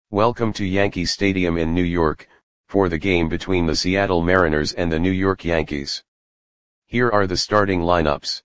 Welcome to Yankee Stadium in New York, for the game between the Seattle Mariners and the New York Yankees. Here are the starting lineups.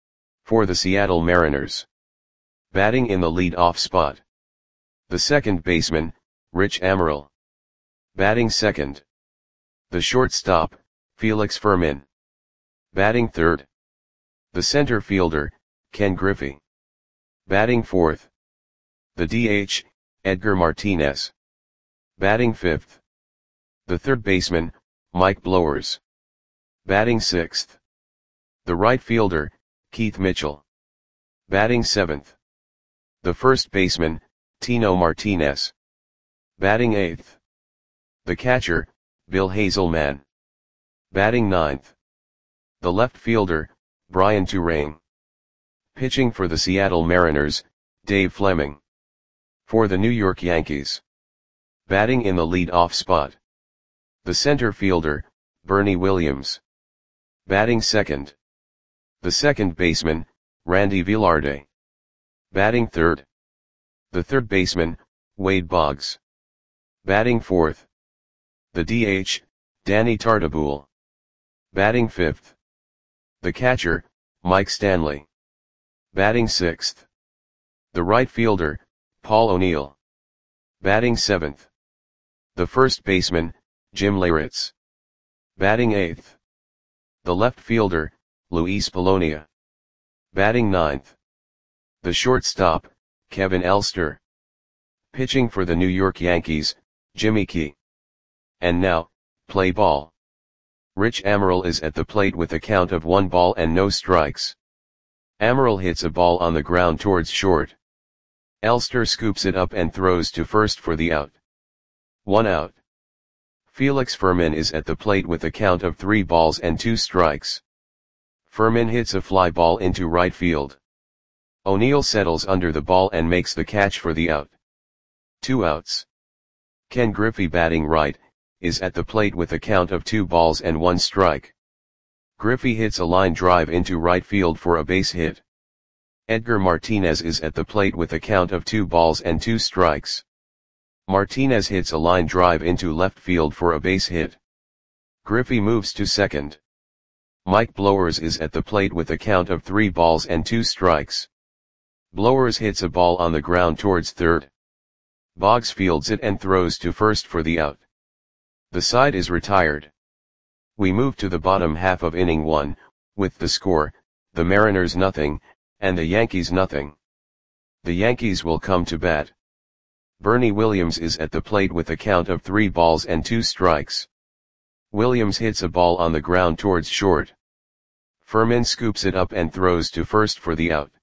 For the Seattle Mariners. Batting in the lead-off spot. The second baseman, Rich Amaral. Batting second. The shortstop, Felix Fermin. Batting third. The center fielder, Ken Griffey. Batting fourth. The DH, Edgar Martinez. Batting fifth. The third baseman, Mike Blowers. Batting sixth. The right fielder, Keith Mitchell. Batting seventh. The first baseman, Tino Martinez. Batting eighth. The catcher, Bill Hazelman. Batting ninth. The left fielder, Brian Turang. Pitching for the Seattle Mariners, Dave Fleming. For the New York Yankees. Batting in the lead-off spot. The center fielder, Bernie Williams. Batting second. The second baseman, Randy Velarde. Batting third. The third baseman, Wade Boggs. Batting fourth. The DH, Danny Tartabull. Batting fifth. The catcher, Mike Stanley. Batting sixth. The right fielder, Paul O'Neill. Batting seventh. The first baseman, Jim Leyritz. Batting eighth. The left fielder, Luis Polonia. Batting ninth. The shortstop, Kevin Elster. Pitching for the New York Yankees, Jimmy Key. And now, play ball. Rich Amaral is at the plate with a count of 1 ball and no strikes. Amaral hits a ball on the ground towards short. Elster scoops it up and throws to first for the out. 1 out. Felix Fermin is at the plate with a count of 3 balls and 2 strikes. Fermin hits a fly ball into right field. O'Neill settles under the ball and makes the catch for the out. 2 outs. Ken Griffey, batting right, is at the plate with a count of 2 balls and 1 strike. Griffey hits a line drive into right field for a base hit. Edgar Martinez is at the plate with a count of 2 balls and 2 strikes. Martinez hits a line drive into left field for a base hit. Griffey moves to second. Mike Blowers is at the plate with a count of 3 balls and 2 strikes. Blowers hits a ball on the ground towards third. Boggs fields it and throws to first for the out. The side is retired. We move to the bottom half of inning 1, with the score, the Mariners nothing, and the Yankees nothing. The Yankees will come to bat. Bernie Williams is at the plate with a count of 3 balls and 2 strikes. Williams hits a ball on the ground towards short. Fermin scoops it up and throws to first for the out.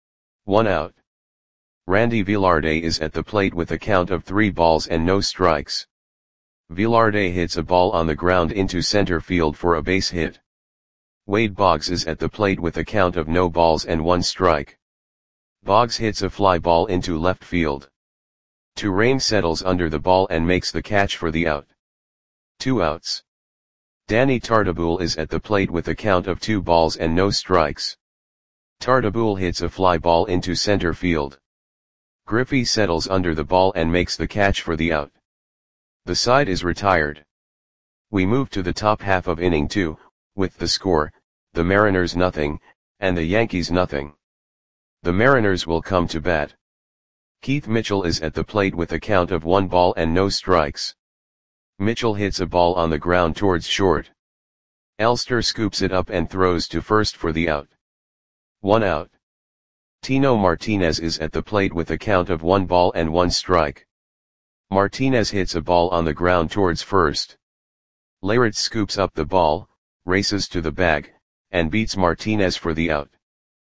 1 out. Randy Velarde is at the plate with a count of 3 balls and no strikes. Velarde hits a ball on the ground into center field for a base hit. Wade Boggs is at the plate with a count of no balls and 1 strike. Boggs hits a fly ball into left field. Turang settles under the ball and makes the catch for the out. 2 outs. Danny Tartabull is at the plate with a count of 2 balls and no strikes. Tartabull hits a fly ball into center field. Griffey settles under the ball and makes the catch for the out. The side is retired. We move to the top half of inning 2, with the score, the Mariners nothing, and the Yankees nothing. The Mariners will come to bat. Keith Mitchell is at the plate with a count of 1 ball and no strikes. Mitchell hits a ball on the ground towards short. Elster scoops it up and throws to first for the out. 1 out. Tino Martinez is at the plate with a count of 1 ball and 1 strike. Martinez hits a ball on the ground towards first. Leyritz scoops up the ball, races to the bag, and beats Martinez for the out.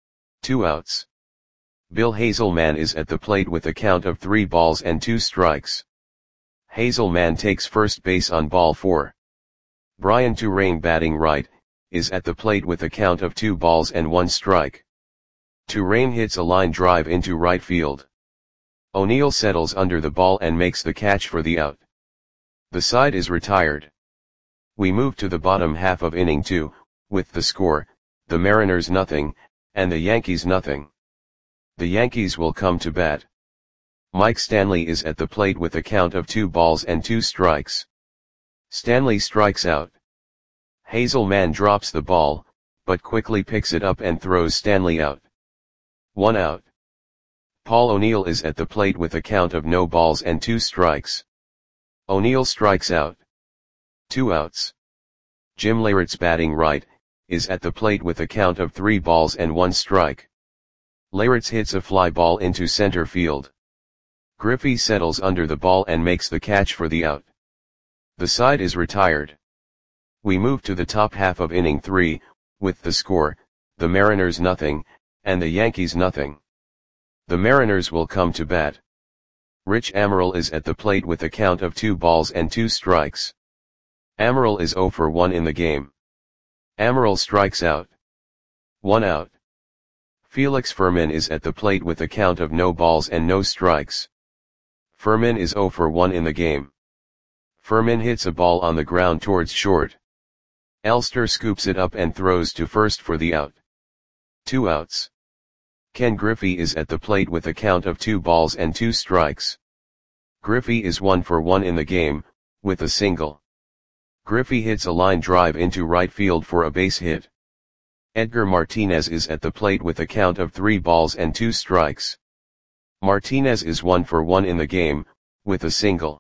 2 outs. Bill Hazelman is at the plate with a count of 3 balls and 2 strikes. Hazelman takes first base on ball 4. Brian Turang, batting right, is at the plate with a count of 2 balls and 1 strike. Turang hits a line drive into right field. O'Neill settles under the ball and makes the catch for the out. The side is retired. We move to the bottom half of inning 2, with the score, the Mariners nothing, and the Yankees nothing. The Yankees will come to bat. Mike Stanley is at the plate with a count of 2 balls and 2 strikes. Stanley strikes out. Hazelman drops the ball, but quickly picks it up and throws Stanley out. 1 out. Paul O'Neill is at the plate with a count of no balls and 2 strikes. O'Neill strikes out. 2 outs. Jim Leyritz, batting right, is at the plate with a count of 3 balls and 1 strike. Leyritz hits a fly ball into center field. Griffey settles under the ball and makes the catch for the out. The side is retired. We move to the top half of inning 3, with the score, the Mariners nothing, and the Yankees nothing. The Mariners will come to bat. Rich Amaral is at the plate with a count of 2 balls and 2 strikes. Amaral is 0 for 1 in the game. Amaral strikes out. 1 out. Felix Fermin is at the plate with a count of no balls and no strikes. Fermin is 0 for 1 in the game. Fermin hits a ball on the ground towards short. Elster scoops it up and throws to first for the out. 2 outs. Ken Griffey is at the plate with a count of 2 balls and 2 strikes. Griffey is 1 for 1 in the game, with a single. Griffey hits a line drive into right field for a base hit. Edgar Martinez is at the plate with a count of 3 balls and 2 strikes. Martinez is 1 for 1 in the game, with a single.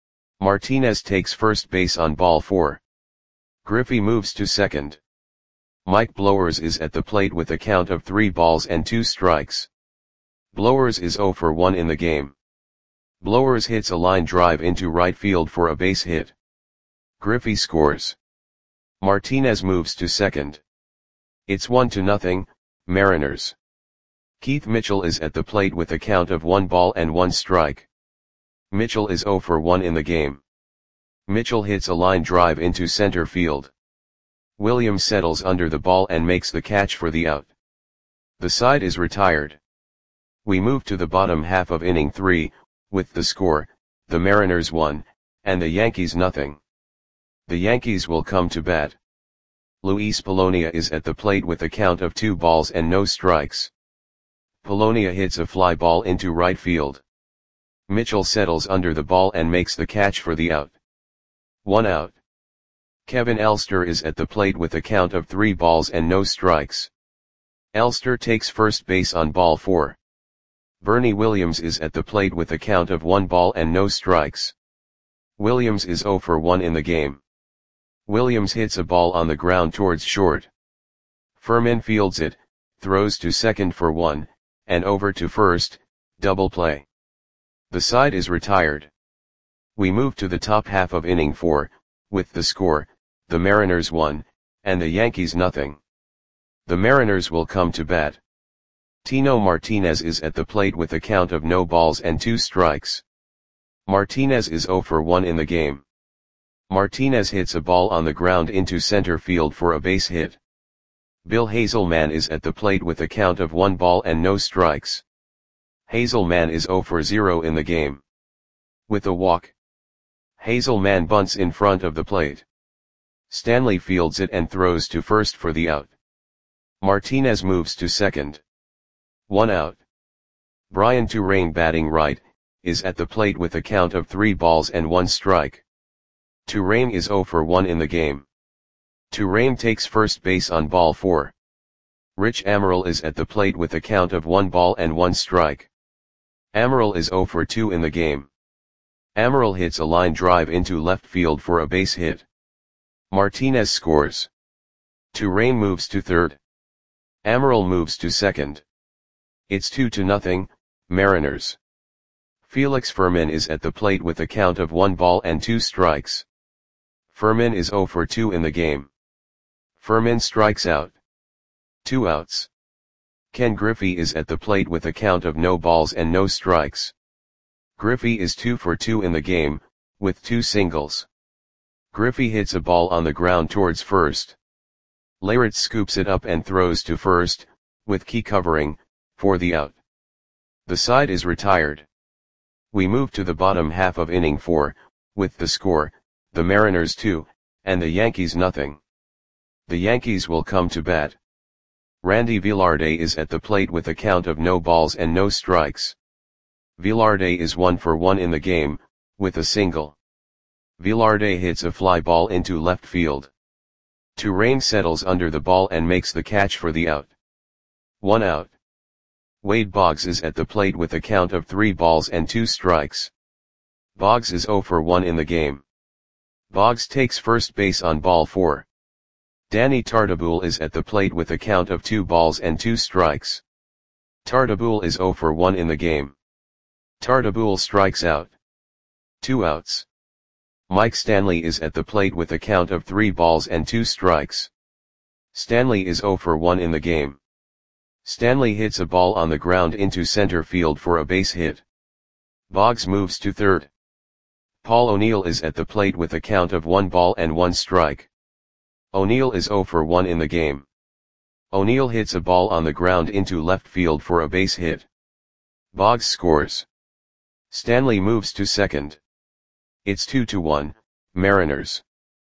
Martinez takes first base on ball 4. Griffey moves to second. Mike Blowers is at the plate with a count of 3 balls and 2 strikes. Blowers is 0 for 1 in the game. Blowers hits a line drive into right field for a base hit. Griffey scores. Martinez moves to second. It's 1-0, Mariners. Keith Mitchell is at the plate with a count of 1 ball and 1 strike. Mitchell is 0 for 1 in the game. Mitchell hits a line drive into center field. Williams settles under the ball and makes the catch for the out. The side is retired. We move to the bottom half of inning 3, with the score, the Mariners 1, and the Yankees nothing. The Yankees will come to bat. Luis Polonia is at the plate with a count of 2 balls and no strikes. Polonia hits a fly ball into right field. Mitchell settles under the ball and makes the catch for the out. 1 out. Kevin Elster is at the plate with a count of 3 balls and no strikes. Elster takes first base on ball 4. Bernie Williams is at the plate with a count of 1 ball and no strikes. Williams is 0 for 1 in the game. Williams hits a ball on the ground towards short. Fermin fields it, throws to second for 1, and over to first, double play. The side is retired. We move to the top half of inning 4, with the score, the Mariners 1, and the Yankees nothing. The Mariners will come to bat. Tino Martinez is at the plate with a count of no balls and 2 strikes. Martinez is 0 for 1 in the game. Martinez hits a ball on the ground into center field for a base hit. Bill Hazelman is at the plate with a count of 1 ball and no strikes. Hazelman is 0 for 0 in the game. With a walk. Hazelman bunts in front of the plate. Stanley fields it and throws to first for the out. Martinez moves to second. 1 out. Brian Turang, batting right, is at the plate with a count of 3 balls and 1 strike. Turang is 0 for 1 in the game. Turang takes first base on ball 4. Rich Amaral is at the plate with a count of 1 ball and 1 strike. Amaral is 0 for 2 in the game. Amaral hits a line drive into left field for a base hit. Martinez scores. Turang moves to third. Amaral moves to second. It's 2-0, Mariners. Felix Fermin is at the plate with a count of 1 ball and 2 strikes. Fermin is 0 for 2 in the game. Fermin strikes out. 2 outs. Ken Griffey is at the plate with a count of no balls and no strikes. Griffey is 2 for 2 in the game, with 2 singles. Griffey hits a ball on the ground towards first. Leyritz scoops it up and throws to first, with Key covering, for the out. The side is retired. We move to the bottom half of inning 4, with the score, the Mariners 2, and the Yankees nothing. The Yankees will come to bat. Randy Velarde is at the plate with a count of no balls and no strikes. Velarde is 1 for 1 in the game, with a single. Velarde hits a fly ball into left field. Turrain settles under the ball and makes the catch for the out. 1 out. Wade Boggs is at the plate with a count of 3 balls and 2 strikes. Boggs is 0 for 1 in the game. Boggs takes first base on ball 4. Danny Tartabull is at the plate with a count of 2 balls and 2 strikes. Tartabull is 0 for 1 in the game. Tartabull strikes out. 2 outs. Mike Stanley is at the plate with a count of 3 balls and 2 strikes. Stanley is 0 for 1 in the game. Stanley hits a ball on the ground into center field for a base hit. Boggs moves to third. Paul O'Neill is at the plate with a count of 1 ball and 1 strike. O'Neill is 0 for 1 in the game. O'Neill hits a ball on the ground into left field for a base hit. Boggs scores. Stanley moves to second. It's 2-1, Mariners.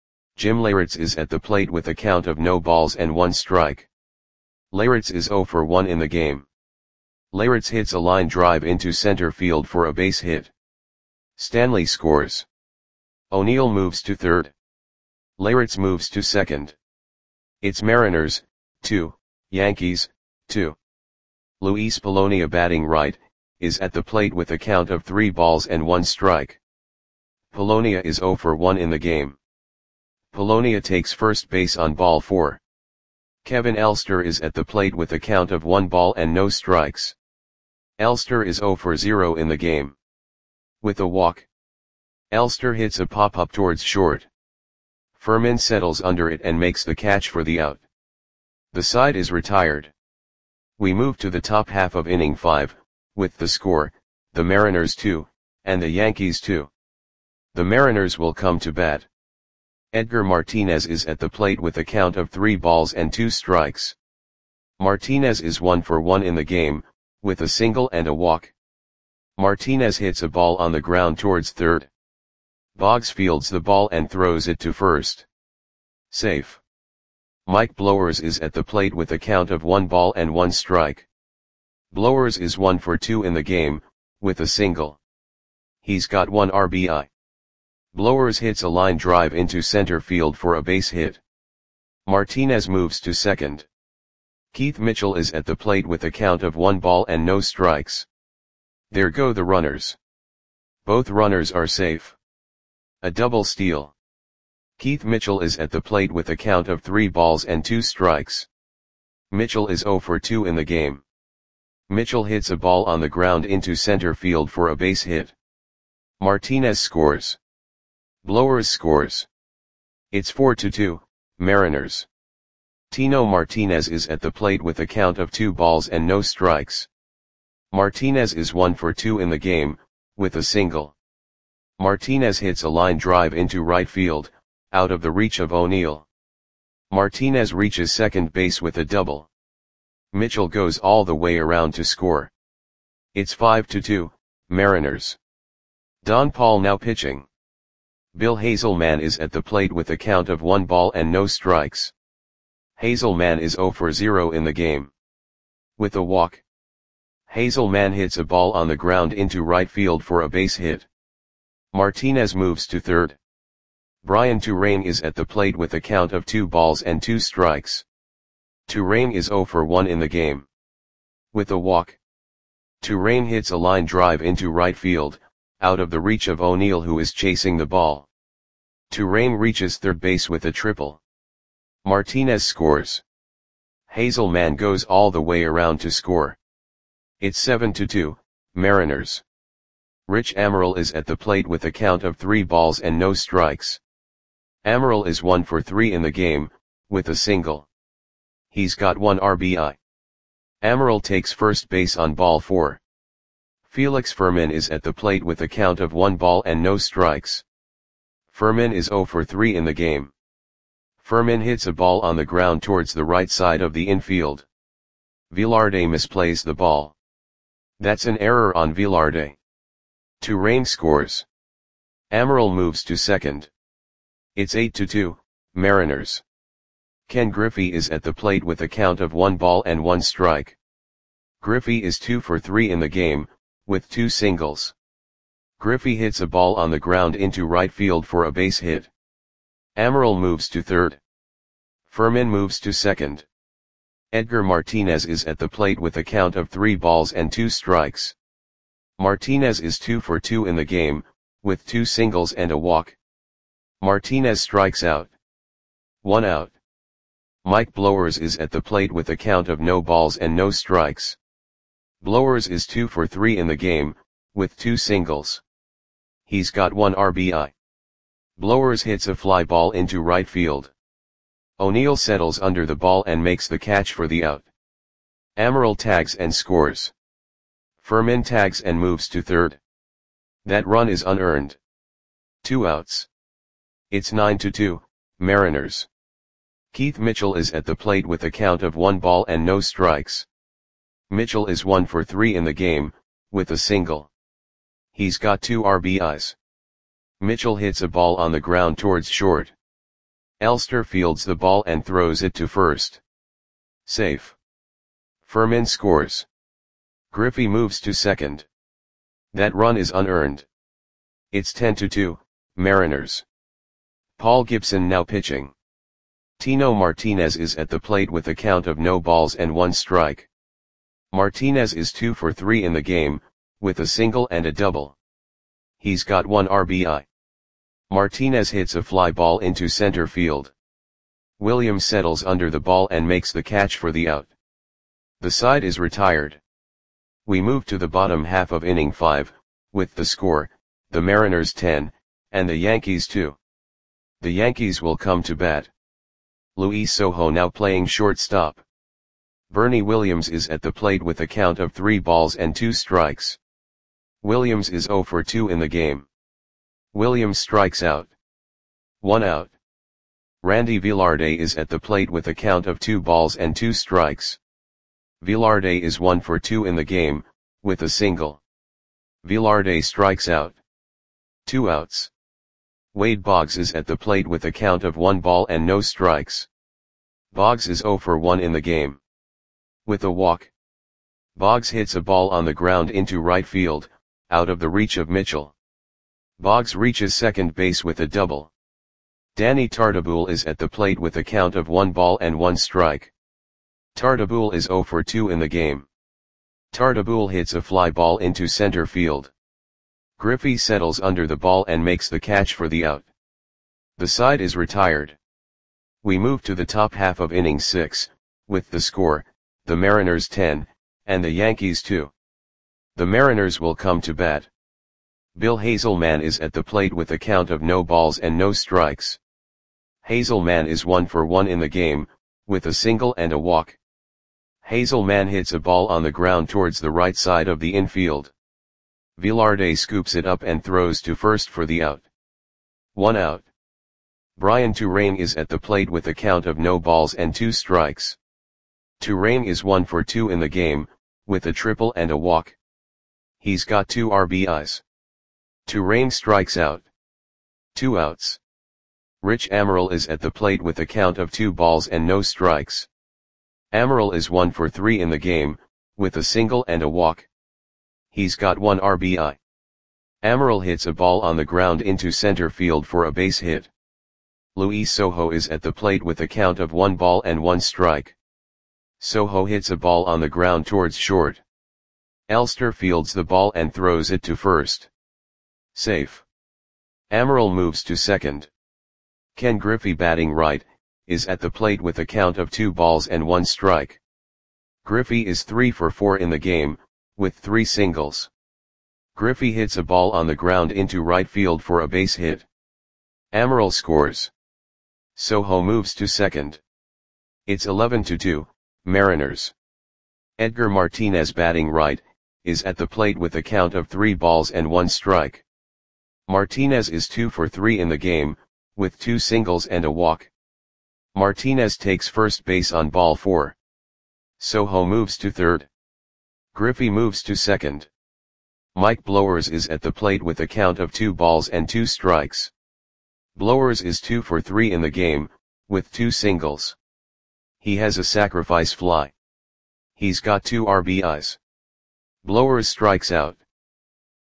Jim Leyritz is at the plate with a count of no balls and 1 strike. Leyritz is 0 for 1 in the game. Leyritz hits a line drive into center field for a base hit. Stanley scores. O'Neill moves to third. Leyritz moves to second. It's Mariners, 2, Yankees, 2. Luis Polonia batting right, is at the plate with a count of 3 balls and 1 strike. Polonia is 0 for 1 in the game. Polonia takes first base on ball 4. Kevin Elster is at the plate with a count of 1 ball and no strikes. Elster is 0 for 0 in the game. With a walk. Elster hits a pop-up towards short. Furman settles under it and makes the catch for the out. The side is retired. We move to the top half of inning 5, with the score, the Mariners 2, and the Yankees 2. The Mariners will come to bat. Edgar Martinez is at the plate with a count of 3 balls and 2 strikes. Martinez is 1 for 1 in the game, with a single and a walk. Martinez hits a ball on the ground towards third. Boggs fields the ball and throws it to first. Safe. Mike Blowers is at the plate with a count of 1 ball and 1 strike. Blowers is 1 for 2 in the game, with a single. He's got 1 RBI. Blowers hits a line drive into center field for a base hit. Martinez moves to second. Keith Mitchell is at the plate with a count of 1 ball and no strikes. There go the runners. Both runners are safe. A double steal. Keith Mitchell is at the plate with a count of 3 balls and 2 strikes. Mitchell is 0 for 2 in the game. Mitchell hits a ball on the ground into center field for a base hit. Martinez scores. Blowers scores. It's 4-2, Mariners. Tino Martinez is at the plate with a count of 2 balls and no strikes. Martinez is 1 for 2 in the game, with a single. Martinez hits a line drive into right field, out of the reach of O'Neill. Martinez reaches second base with a double. Mitchell goes all the way around to score. It's 5-2, Mariners. Don Paul now pitching. Bill Hazelman is at the plate with a count of 1 ball and no strikes. Hazelman is 0 for 0 in the game. With a walk. Hazelman hits a ball on the ground into right field for a base hit. Martinez moves to third. Brian Turrain is at the plate with a count of 2 balls and 2 strikes. Turrain is 0 for 1 in the game. With a walk. Turrain hits a line drive into right field, out of the reach of O'Neill who is chasing the ball. Turrain reaches third base with a triple. Martinez scores. Hazelman goes all the way around to score. It's 7-2, Mariners. Rich Amaral is at the plate with a count of 3 balls and no strikes. Amaral is 1 for 3 in the game, with a single. He's got 1 RBI. Amaral takes first base on ball 4. Felix Furman is at the plate with a count of 1 ball and no strikes. Furman is 0 for 3 in the game. Furman hits a ball on the ground towards the right side of the infield. Velarde misplays the ball. That's an error on Velarde. Turrain scores. Amaral moves to second. It's 8-2, Mariners. Ken Griffey is at the plate with a count of 1 ball and 1 strike. Griffey is 2 for 3 in the game, with 2 singles. Griffey hits a ball on the ground into right field for a base hit. Amaral moves to third. Furman moves to second. Edgar Martinez is at the plate with a count of 3 balls and 2 strikes. Martinez is 2 for 2 in the game, with 2 singles and a walk. Martinez strikes out. 1 out. Mike Blowers is at the plate with a count of no balls and no strikes. Blowers is 2 for 3 in the game, with 2 singles. He's got 1 RBI. Blowers hits a fly ball into right field. O'Neill settles under the ball and makes the catch for the out. Amaral tags and scores. Furman tags and moves to third. That run is unearned. 2 outs. It's 9-2, Mariners. Keith Mitchell is at the plate with a count of 1 ball and no strikes. Mitchell is 1 for 3 in the game, with a single. He's got 2 RBIs. Mitchell hits a ball on the ground towards short. Elster fields the ball and throws it to first. Safe. Furman scores. Griffey moves to second. That run is unearned. It's 10-2, Mariners. Paul Gibson now pitching. Tino Martinez is at the plate with a count of no balls and 1 strike. Martinez is 2 for 3 in the game, with a single and a double. He's got 1 RBI. Martinez hits a fly ball into center field. Williams settles under the ball and makes the catch for the out. The side is retired. We move to the bottom half of inning 5, with the score, the Mariners 10, and the Yankees 2. The Yankees will come to bat. Luis Sojo now playing shortstop. Bernie Williams is at the plate with a count of 3 balls and 2 strikes. Williams is 0 for 2 in the game. Williams strikes out. 1 out. Randy Velarde is at the plate with a count of 2 balls and 2 strikes. Velarde is 1 for 2 in the game, with a single. Velarde strikes out. 2 outs. Wade Boggs is at the plate with a count of 1 ball and no strikes. Boggs is 0 for 1 in the game. With a walk. Boggs hits a ball on the ground into right field, out of the reach of Mitchell. Boggs reaches second base with a double. Danny Tartabull is at the plate with a count of 1 ball and 1 strike. Tartabull is 0 for 2 in the game. Tartabull hits a fly ball into center field. Griffey settles under the ball and makes the catch for the out. The side is retired. We move to the top half of inning 6, with the score, the Mariners 10, and the Yankees 2. The Mariners will come to bat. Bill Hazelman is at the plate with a count of no balls and no strikes. Hazelman is 1 for 1 in the game, with a single and a walk. Hazelman hits a ball on the ground towards the right side of the infield. Velarde scoops it up and throws to first for the out. 1 out. Brian Turang is at the plate with a count of no balls and 2 strikes. Turang is 1 for 2 in the game, with a triple and a walk. He's got 2 RBIs. Turang strikes out. 2 outs. Rich Amaral is at the plate with a count of 2 balls and no strikes. Amaral is 1 for 3 in the game, with a single and a walk. He's got 1 RBI. Amaral hits a ball on the ground into center field for a base hit. Luis Sojo is at the plate with a count of 1 ball and 1 strike. Sojo hits a ball on the ground towards short. Elster fields the ball and throws it to first. Safe. Amaral moves to second. Ken Griffey, batting right, is at the plate with a count of 2 balls and 1 strike. Griffey is 3 for 4 in the game, with 3 singles. Griffey hits a ball on the ground into right field for a base hit. Amaral scores. Sojo moves to second. It's 11-2, Mariners. Edgar Martinez, batting right, is at the plate with a count of 3 balls and 1 strike. Martinez is 2 for 3 in the game, with 2 singles and a walk. Martinez takes first base on ball 4. Sojo moves to third. Griffey moves to second. Mike Blowers is at the plate with a count of 2 balls and 2 strikes. Blowers is 2 for 3 in the game, with 2 singles. He has a sacrifice fly. He's got 2 RBIs. Blowers strikes out.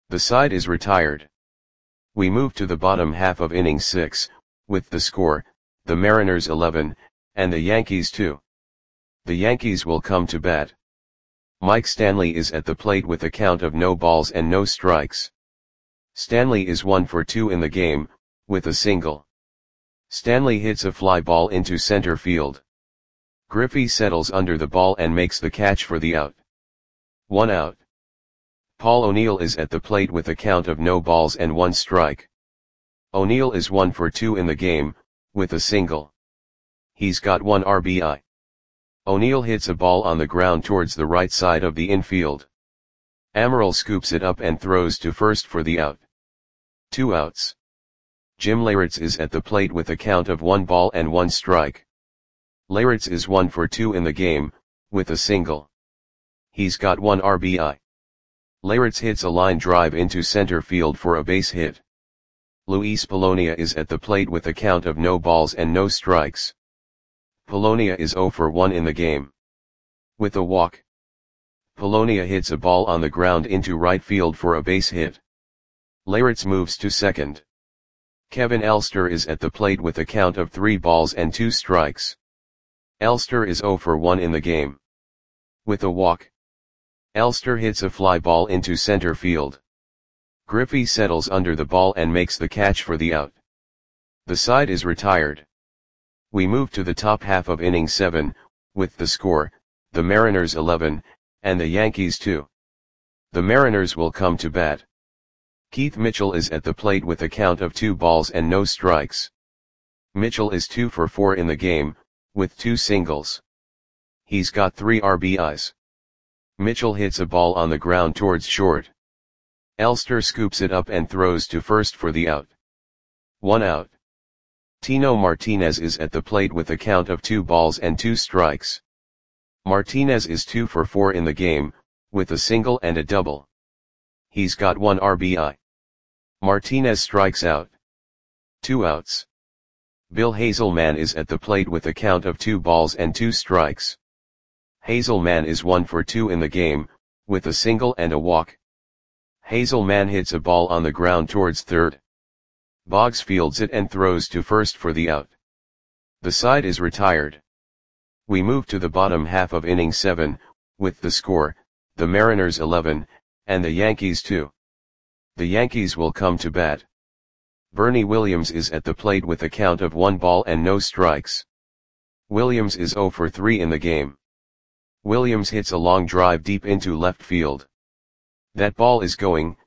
The side is retired. We move to the bottom half of inning 6, with the score, the Mariners 11, and the Yankees 2. The Yankees will come to bat. Mike Stanley is at the plate with a count of no balls and no strikes. Stanley is 1 for 2 in the game, with a single. Stanley hits a fly ball into center field. Griffey settles under the ball and makes the catch for the out. 1 out. Paul O'Neill is at the plate with a count of no balls and 1 strike. O'Neill is 1 for 2 in the game, with a single. He's got 1 RBI. O'Neill hits a ball on the ground towards the right side of the infield. Amaral scoops it up and throws to first for the out. 2 outs. Jim Leyritz is at the plate with a count of 1 ball and 1 strike. Leyritz is 1 for 2 in the game, with a single. He's got 1 RBI. Leyritz hits a line drive into center field for a base hit. Luis Polonia is at the plate with a count of no balls and no strikes. Polonia is 0 for 1 in the game. With a walk. Polonia hits a ball on the ground into right field for a base hit. Leyritz moves to second. Kevin Elster is at the plate with a count of 3 balls and 2 strikes. Elster is 0 for 1 in the game. With a walk. Elster hits a fly ball into center field. Griffey settles under the ball and makes the catch for the out. The side is retired. We move to the top half of inning 7, with the score, the Mariners 11, and the Yankees 2. The Mariners will come to bat. Keith Mitchell is at the plate with a count of 2 balls and no strikes. Mitchell is 2 for 4 in the game, with 2 singles. He's got 3 RBIs. Mitchell hits a ball on the ground towards short. Elster scoops it up and throws to first for the out. 1 out. Tino Martinez is at the plate with a count of 2 balls and 2 strikes. Martinez is 2 for 4 in the game, with a single and a double. He's got 1 RBI. Martinez strikes out. 2 outs. Bill Hazelman is at the plate with a count of 2 balls and 2 strikes. Hazelman is 1 for 2 in the game, with a single and a walk. Hazelman hits a ball on the ground towards third. Boggs fields it and throws to first for the out. The side is retired. We move to the bottom half of inning 7, with the score, the Mariners 11, and the Yankees 2. The Yankees will come to bat. Bernie Williams is at the plate with a count of 1 ball and no strikes. Williams is 0 for 3 in the game. Williams hits a long drive deep into left field. That ball is gone.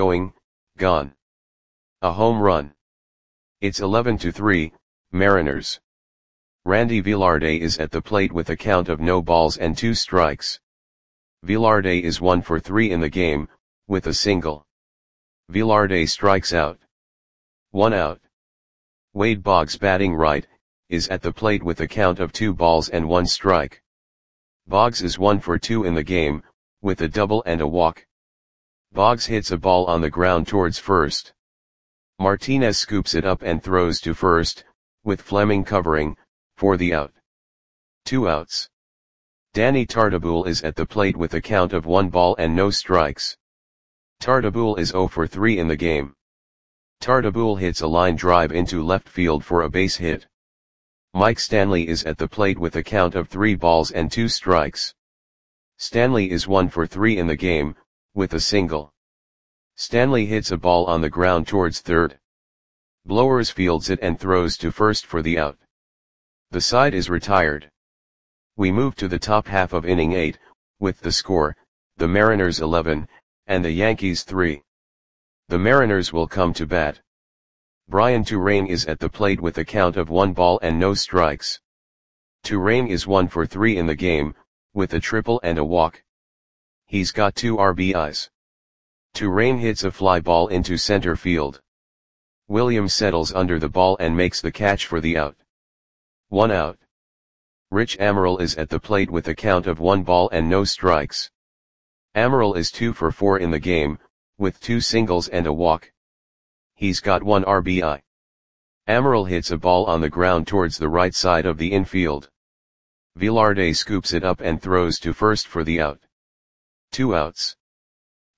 A home run. It's 11-3, Mariners. Randy Velarde is at the plate with a count of no balls and 2 strikes. Velarde is 1 for 3 in the game, with a single. Velarde strikes out. 1 out. Wade Boggs, batting right, is at the plate with a count of 2 balls and 1 strike. Boggs is 1 for 2 in the game, with a double and a walk. Boggs hits a ball on the ground towards first. Martinez scoops it up and throws to first, with Fleming covering, for the out. 2 outs. Danny Tartabull is at the plate with a count of 1 ball and no strikes. Tartabull is 0 for 3 in the game. Tartabull hits a line drive into left field for a base hit. Mike Stanley is at the plate with a count of 3 balls and 2 strikes. Stanley is 1 for 3 in the game, with a single. Stanley hits a ball on the ground towards third. Blowers fields it and throws to first for the out. The side is retired. We move to the top half of inning 8, with the score, the Mariners 11, and the Yankees 3. The Mariners will come to bat. Brian Turang is at the plate with a count of 1 ball and no strikes. Turang is 1 for 3 in the game, with a triple and a walk. He's got 2 RBIs. Turang hits a fly ball into center field. Williams settles under the ball and makes the catch for the out. 1 out. Rich Amaral is at the plate with a count of 1 ball and no strikes. Amaral is 2 for 4 in the game, with 2 singles and a walk. He's got 1 RBI. Amaral hits a ball on the ground towards the right side of the infield. Velarde scoops it up and throws to first for the out. 2 outs.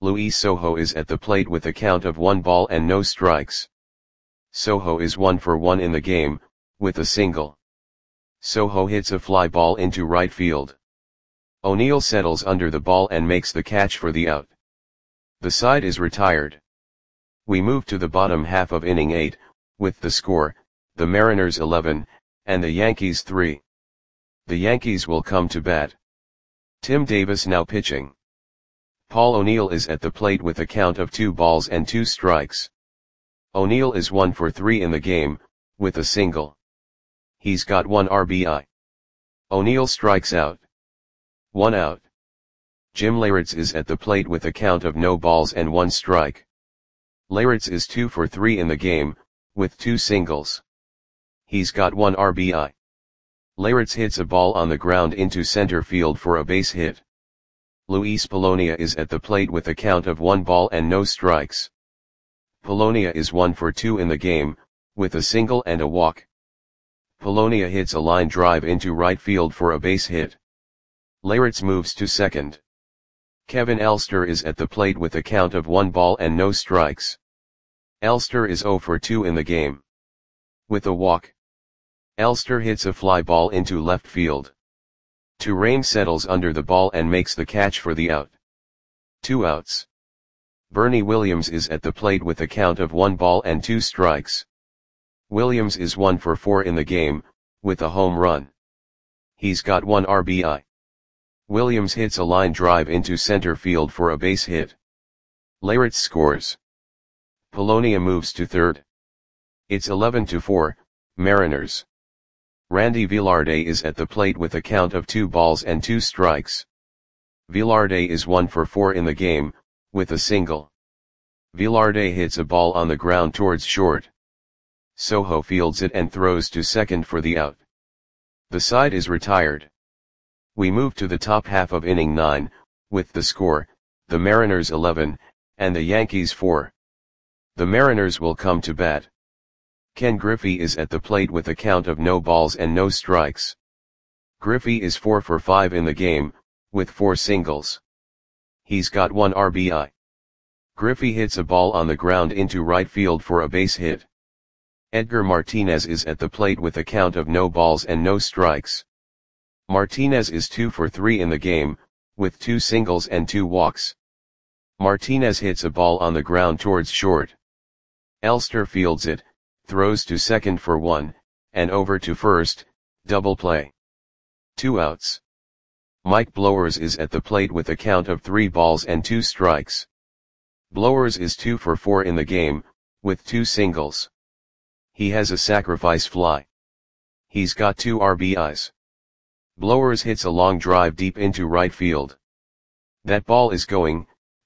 Luis Sojo is at the plate with a count of 1 ball and no strikes. Sojo is 1 for 1 in the game, with a single. Sojo hits a fly ball into right field. O'Neill settles under the ball and makes the catch for the out. The side is retired. We move to the bottom half of inning 8, with the score, the Mariners 11, and the Yankees 3. The Yankees will come to bat. Tim Davis now pitching. Paul O'Neill is at the plate with a count of 2 balls and 2 strikes. O'Neill is 1 for 3 in the game, with a single. He's got 1 RBI. O'Neill strikes out. 1 out. Jim Leyritz is at the plate with a count of no balls and 1 strike. Leyritz is 2 for 3 in the game, with 2 singles. He's got 1 RBI. Leyritz hits a ball on the ground into center field for a base hit. Luis Polonia is at the plate with a count of 1 ball and no strikes. Polonia is 1 for 2 in the game, with a single and a walk. Polonia hits a line drive into right field for a base hit. Leyritz moves to second. Kevin Elster is at the plate with a count of 1 ball and no strikes. Elster is 0 for 2 in the game. With a walk. Elster hits a fly ball into left field. Turane settles under the ball and makes the catch for the out. 2 outs. Bernie Williams is at the plate with a count of 1 ball and 2 strikes. Williams is 1 for 4 in the game, with a home run. He's got 1 RBI. Williams hits a line drive into center field for a base hit. Leyritz scores. Polonia moves to third. It's 11-4, Mariners. Randy Velarde is at the plate with a count of 2 balls and 2 strikes. Velarde is 1 for 4 in the game, with a single. Velarde hits a ball on the ground towards short. Sojo fields it and throws to second for the out. The side is retired. We move to the top half of inning 9, with the score, the Mariners 11, and the Yankees 4. The Mariners will come to bat. Ken Griffey is at the plate with a count of no balls and no strikes. Griffey is 4 for 5 in the game, with 4 singles. He's got 1 RBI. Griffey hits a ball on the ground into right field for a base hit. Edgar Martinez is at the plate with a count of no balls and no strikes. Martinez is 2 for 3 in the game, with 2 singles and 2 walks. Martinez hits a ball on the ground towards short. Elster fields it, throws to second for 1, and over to first, double play. 2 outs. Mike Blowers is at the plate with a count of 3 balls and 2 strikes. Blowers is 2 for 4 in the game, with 2 singles. He has a sacrifice fly. He's got 2 RBIs. Blowers hits a long drive deep into right field. That ball is gone.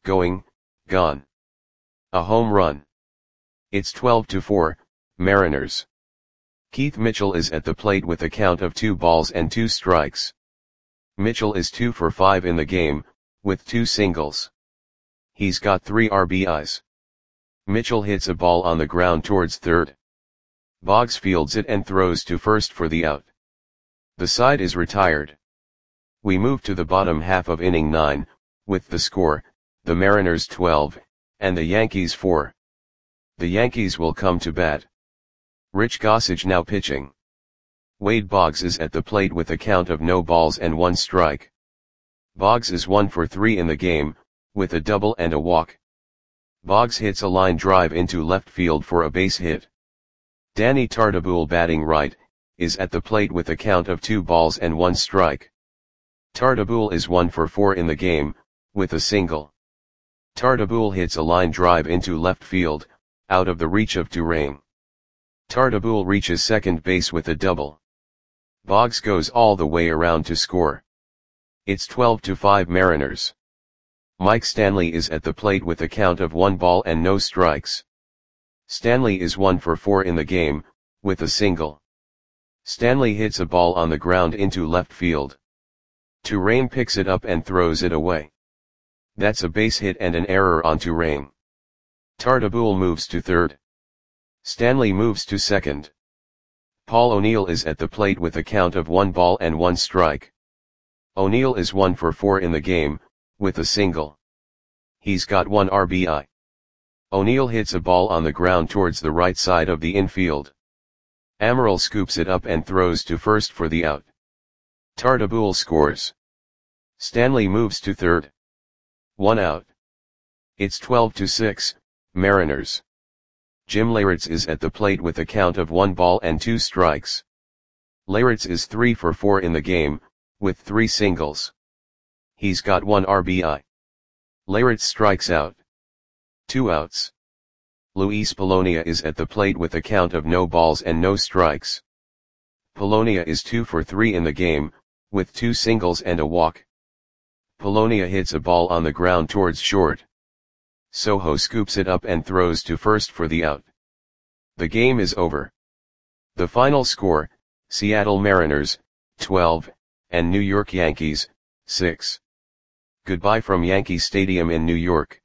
A home run. It's 12-4, Mariners. Keith Mitchell is at the plate with a count of 2 balls and 2 strikes. Mitchell is 2 for 5 in the game, with 2 singles. He's got 3 RBIs. Mitchell hits a ball on the ground towards third. Boggs fields it and throws to first for the out. The side is retired. We move to the bottom half of inning 9, with the score, the Mariners 12, and the Yankees 4. The Yankees will come to bat. Rich Gossage now pitching. Wade Boggs is at the plate with a count of no balls and 1 strike. Boggs is 1 for 3 in the game, with a double and a walk. Boggs hits a line drive into left field for a base hit. Danny Tartabull batting right, is at the plate with a count of 2 balls and 1 strike. Tartabull is 1 for 4 in the game, with a single. Tartabull hits a line drive into left field, out of the reach of Turane. Tartabull reaches second base with a double. Boggs goes all the way around to score. It's 12-5 Mariners. Mike Stanley is at the plate with a count of 1 ball and no strikes. Stanley is 1 for 4 in the game, with a single. Stanley hits a ball on the ground into left field. Turane picks it up and throws it away. That's a base hit and an error on Turane. Tartabull moves to third. Stanley moves to second. Paul O'Neill is at the plate with a count of 1 ball and 1 strike. O'Neill is 1 for 4 in the game, with a single. He's got 1 RBI. O'Neill hits a ball on the ground towards the right side of the infield. Amaral scoops it up and throws to first for the out. Tartabull scores. Stanley moves to third. 1 out. It's 12-6, Mariners. Jim Leyritz is at the plate with a count of 1 ball and 2 strikes. Leyritz is 3 for 4 in the game, with 3 singles. He's got 1 RBI. Leyritz strikes out. 2 outs. Luis Polonia is at the plate with a count of no balls and no strikes. Polonia is 2 for 3 in the game, with 2 singles and a walk. Polonia hits a ball on the ground towards short. Soho scoops it up and throws to first for the out. The game is over. The final score, Seattle Mariners, 12, and New York Yankees, 6. Goodbye from Yankee Stadium in New York.